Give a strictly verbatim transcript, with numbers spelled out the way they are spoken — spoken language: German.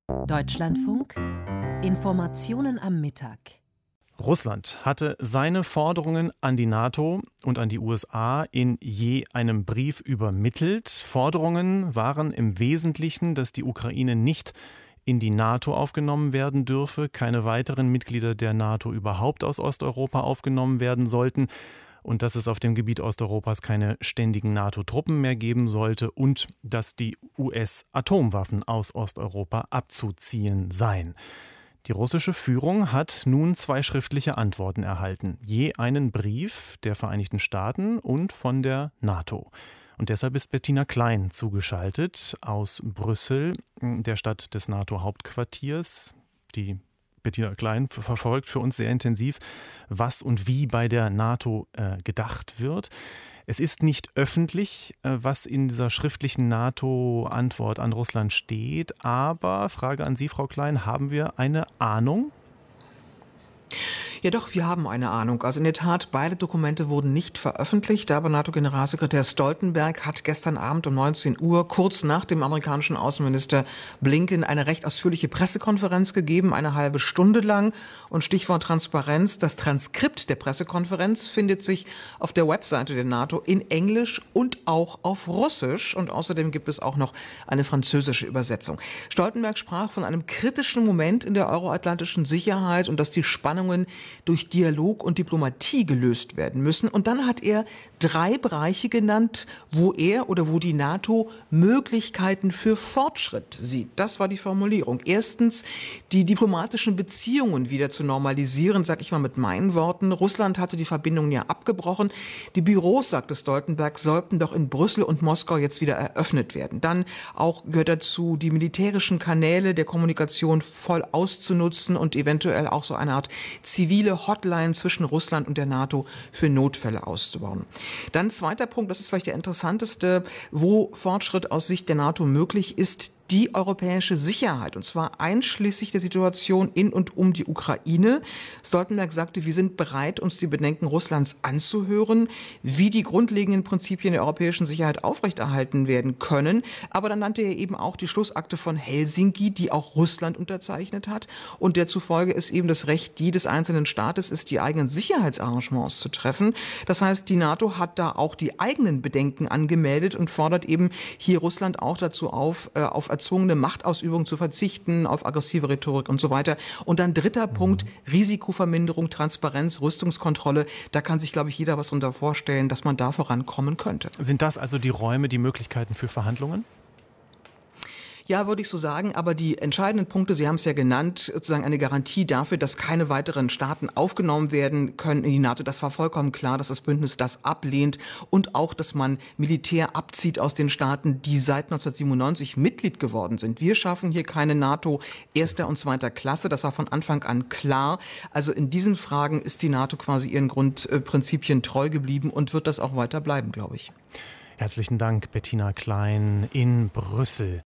Deutschlandfunk Informationen am Mittag. Russland hatte seine Forderungen an die NATO und an die U S A in je einem Brief übermittelt. Forderungen waren im Wesentlichen, dass die Ukraine nicht in die NATO aufgenommen werden dürfe, keine weiteren Mitglieder der NATO überhaupt aus Osteuropa aufgenommen werden sollten und dass es auf dem Gebiet Osteuropas keine ständigen NATO-Truppen mehr geben sollte und dass die U S-Atomwaffen aus Osteuropa abzuziehen seien. Die russische Führung hat nun zwei schriftliche Antworten erhalten, je einen Brief der Vereinigten Staaten und von der NATO. Und deshalb ist Bettina Klein zugeschaltet aus Brüssel, der Stadt des NATO-Hauptquartiers. Die Bettina Klein verfolgt für uns sehr intensiv, was und wie bei der NATO äh, gedacht wird. Es ist nicht öffentlich, äh, was in dieser schriftlichen NATO-Antwort an Russland steht, aber, Frage an Sie, Frau Klein, haben wir eine Ahnung? Ja doch, wir haben eine Ahnung. Also in der Tat, beide Dokumente wurden nicht veröffentlicht, aber NATO-Generalsekretär Stoltenberg hat gestern Abend um neunzehn Uhr, kurz nach dem amerikanischen Außenminister Blinken, eine recht ausführliche Pressekonferenz gegeben, eine halbe Stunde lang. Und Stichwort Transparenz, das Transkript der Pressekonferenz findet sich auf der Webseite der NATO in Englisch und auch auf Russisch. Und außerdem gibt es auch noch eine französische Übersetzung. Stoltenberg sprach von einem kritischen Moment in der euroatlantischen Sicherheit und dass die Spannungen durch Dialog und Diplomatie gelöst werden müssen. Und dann hat er drei Bereiche genannt, wo er oder wo die NATO Möglichkeiten für Fortschritt sieht. Das war die Formulierung. Erstens, die diplomatischen Beziehungen wieder zu normalisieren, sag ich mal mit meinen Worten. Russland hatte die Verbindungen ja abgebrochen. Die Büros, sagte Stoltenberg, sollten doch in Brüssel und Moskau jetzt wieder eröffnet werden. Dann auch gehört dazu, die militärischen Kanäle der Kommunikation voll auszunutzen und eventuell auch so eine Art zivile Hotline zwischen Russland und der NATO für Notfälle auszubauen. Dann zweiter Punkt, das ist vielleicht der interessanteste, wo Fortschritt aus Sicht der NATO möglich ist, die europäische Sicherheit, und zwar einschließlich der Situation in und um die Ukraine. Stoltenberg sagte, wir sind bereit, uns die Bedenken Russlands anzuhören, wie die grundlegenden Prinzipien der europäischen Sicherheit aufrechterhalten werden können. Aber dann nannte er eben auch die Schlussakte von Helsinki, die auch Russland unterzeichnet hat und der zufolge es eben das Recht jedes einzelnen Staates ist, die eigenen Sicherheitsarrangements zu treffen. Das heißt, die NATO hat da auch die eigenen Bedenken angemeldet und fordert eben hier Russland auch dazu auf, äh, auf erzwungene Machtausübung zu verzichten, auf aggressive Rhetorik und so weiter. Und dann dritter mhm. Punkt, Risikoverminderung, Transparenz, Rüstungskontrolle. Da kann sich, glaube ich, jeder was darunter vorstellen, dass man da vorankommen könnte. Sind das also die Räume, die Möglichkeiten für Verhandlungen? Ja, würde ich so sagen, aber die entscheidenden Punkte, Sie haben es ja genannt, sozusagen eine Garantie dafür, dass keine weiteren Staaten aufgenommen werden können in die NATO. Das war vollkommen klar, dass das Bündnis das ablehnt und auch, dass man Militär abzieht aus den Staaten, die seit neunzehnhundertsiebenundneunzig Mitglied geworden sind. Wir schaffen hier keine NATO erster und zweiter Klasse. Das war von Anfang an klar. Also in diesen Fragen ist die NATO quasi ihren Grundprinzipien treu geblieben und wird das auch weiter bleiben, glaube ich. Herzlichen Dank, Bettina Klein in Brüssel.